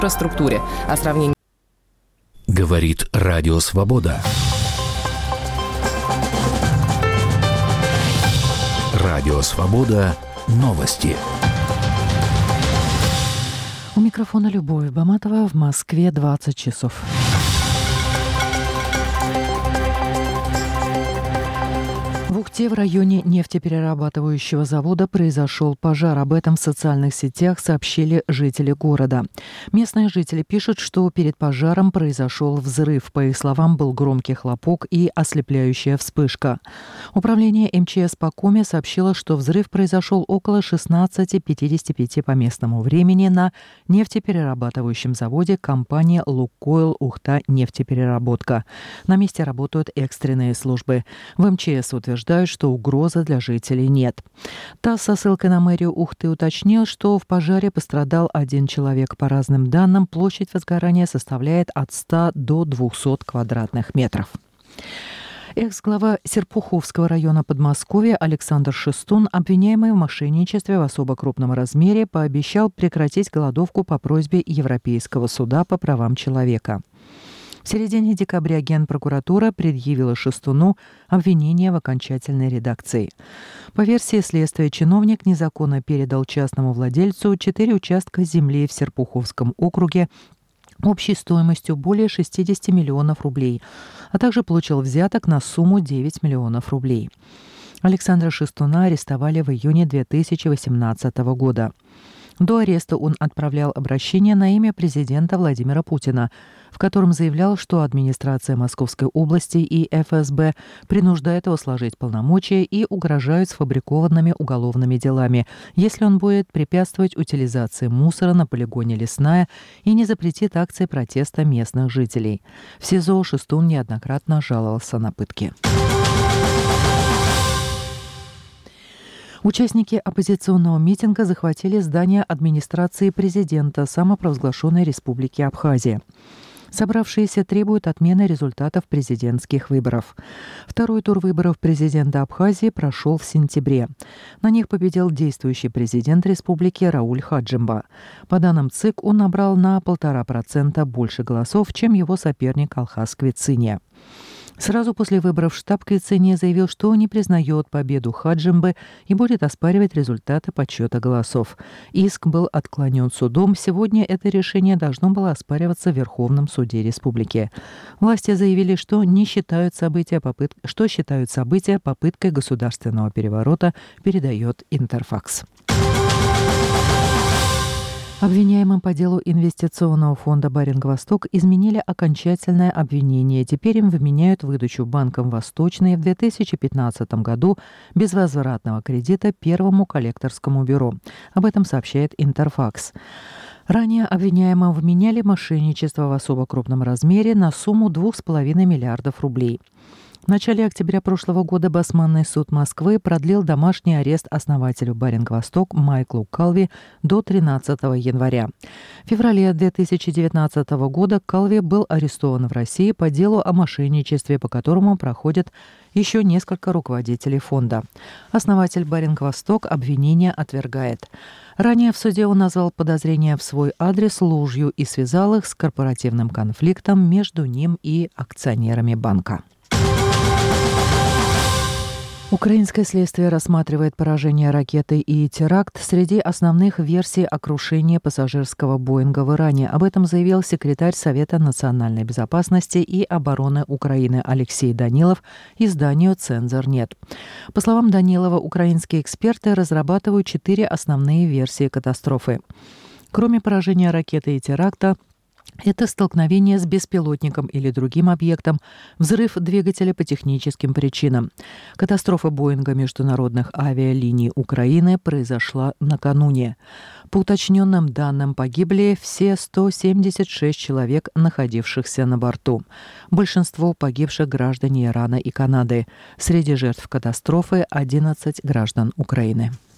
инфраструктуре. О сравнении. Говорит Радио Свобода. Радио Свобода. Новости. У микрофона Любовь Баматова. В Москве 20 часов. В Ухте в районе нефтеперерабатывающего завода произошел пожар. Об этом в социальных сетях сообщили жители города. Местные жители пишут, что перед пожаром произошел взрыв. По их словам, был громкий хлопок и ослепляющая вспышка. Управление МЧС по Коми сообщило, что взрыв произошел около 16:55 по местному времени на нефтеперерабатывающем заводе компании «Лукойл Ухта нефтепереработка». На месте работают экстренные службы. В МЧС утверждают, что угрозы для жителей нет. ТАСС со ссылкой на мэрию Ухты уточнил, что в пожаре пострадал один человек. По разным данным, площадь возгорания составляет от 100 до 200 квадратных метров. Экс-глава Серпуховского района Подмосковья Александр Шестун, обвиняемый в мошенничестве в особо крупном размере, пообещал прекратить голодовку по просьбе Европейского суда по правам человека. В середине декабря Генпрокуратура предъявила Шестуну обвинение в окончательной редакции. По версии следствия, чиновник незаконно передал частному владельцу 4 участка земли в Серпуховском округе общей стоимостью более 60 миллионов рублей, а также получил взяток на сумму 9 миллионов рублей. Александра Шестуна арестовали в июне 2018 года. До ареста он отправлял обращение на имя президента Владимира Путина, в котором заявлял, что администрация Московской области и ФСБ принуждает его сложить полномочия и угрожают сфабрикованными уголовными делами, если он будет препятствовать утилизации мусора на полигоне Лесная и не запретит акции протеста местных жителей. В СИЗО Шестун неоднократно жаловался на пытки. Участники оппозиционного митинга захватили здание администрации президента самопровозглашенной Республики Абхазия. Собравшиеся требуют отмены результатов президентских выборов. Второй тур выборов президента Абхазии прошел в сентябре. На них победил действующий президент республики Рауль Хаджимба. По данным ЦИК, он набрал на 1,5% больше голосов, чем его соперник Алхаз Квициния. Сразу после выборов штаб Квициния заявил, что не признает победу Хаджимбы и будет оспаривать результаты подсчета голосов. Иск был отклонен судом. Сегодня это решение должно было оспариваться в Верховном суде республики. Власти заявили, что считают события попыткой государственного переворота, передает Интерфакс. Обвиняемым по делу инвестиционного фонда «Баринг-Восток» изменили окончательное обвинение. Теперь им вменяют выдачу банком «Восточный» в 2015 году безвозвратного кредита Первому коллекторскому бюро. Об этом сообщает Интерфакс. Ранее обвиняемым вменяли мошенничество в особо крупном размере на сумму 2,5 миллиардов рублей. В начале октября прошлого года Басманный суд Москвы продлил домашний арест основателю «Баринг-Восток» Майклу Калви до 13 января. В феврале 2019 года Калви был арестован в России по делу о мошенничестве, по которому проходят еще несколько руководителей фонда. Основатель «Баринг-Восток» обвинение отвергает. Ранее в суде он назвал подозрения в свой адрес ложью и связал их с корпоративным конфликтом между ним и акционерами банка. Украинское следствие рассматривает поражение ракетой и теракт среди основных версий о крушении пассажирского «Боинга» в Иране. Об этом заявил секретарь Совета национальной безопасности и обороны Украины Алексей Данилов изданию «Цензор.нет». По словам Данилова, украинские эксперты разрабатывают 4 основные версии катастрофы. Кроме поражения ракеты и теракта, это столкновение с беспилотником или другим объектом, взрыв двигателя по техническим причинам. Катастрофа «Боинга» международных авиалиний Украины произошла накануне. По уточненным данным, погибли все 176 человек, находившихся на борту. Большинство погибших граждане Ирана и Канады. Среди жертв катастрофы 11 граждан Украины.